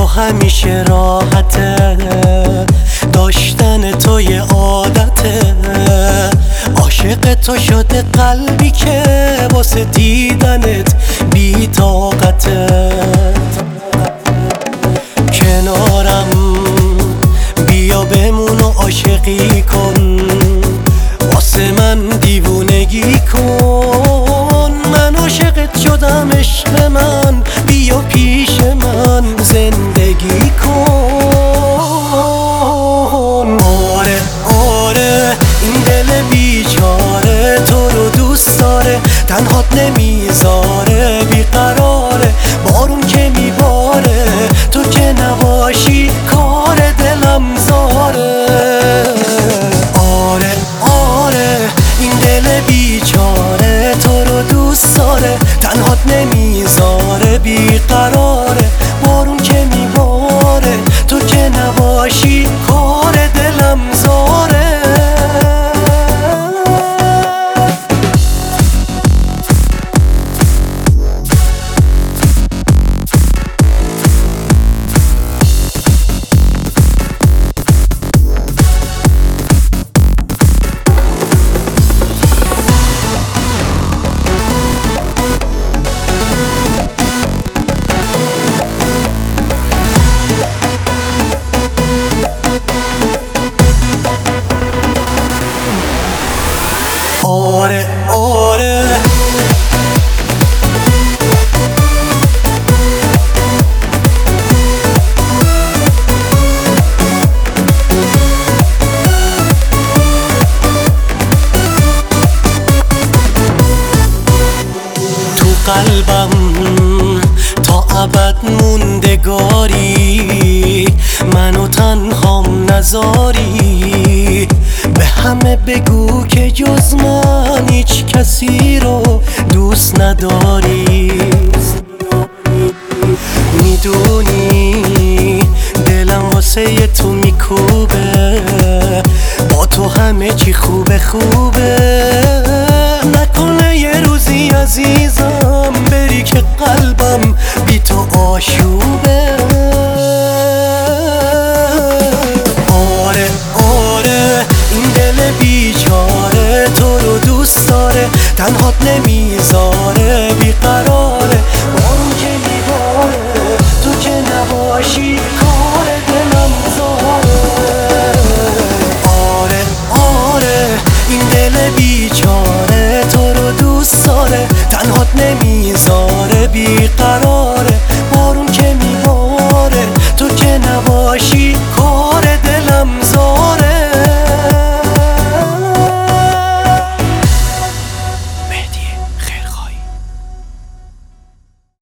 تو همیشه راحته، داشتن تو یه عادته. عاشق تو شده قلبی که واسه دیدنت بی طاقته. کنارم بیا بمون و عاشقی کن، واسه من دیوونگی کن. من عاشقت شدم عشق من، بیا پیش من زندگی کن. آره آره این دل بیچاره تو رو دوست داره، تنهات نمیذاره، بیقراره. بارون که میباره تو که نباشی کار دلم زاره. آره آره این دل بیچاره تو رو دوست داره، تنهات نمیذاره، بیقراره. بارون که میباره تو که نباشی کار دلم زاره. آره آره تو قلبم تا ابد موندگاری، منو تنهام نذاری. به همه بگو که جز من هیچ کسی رو دوست نداری. میدونی دلم واسه تو میکوبه، با تو همه چی خوبه خوبه. نکنه یه روزی عزیزم بری که قلبم بی تو آشوبه. آره آره این دل بیچاره تو رو دوست داره، تنهات نمیذاره،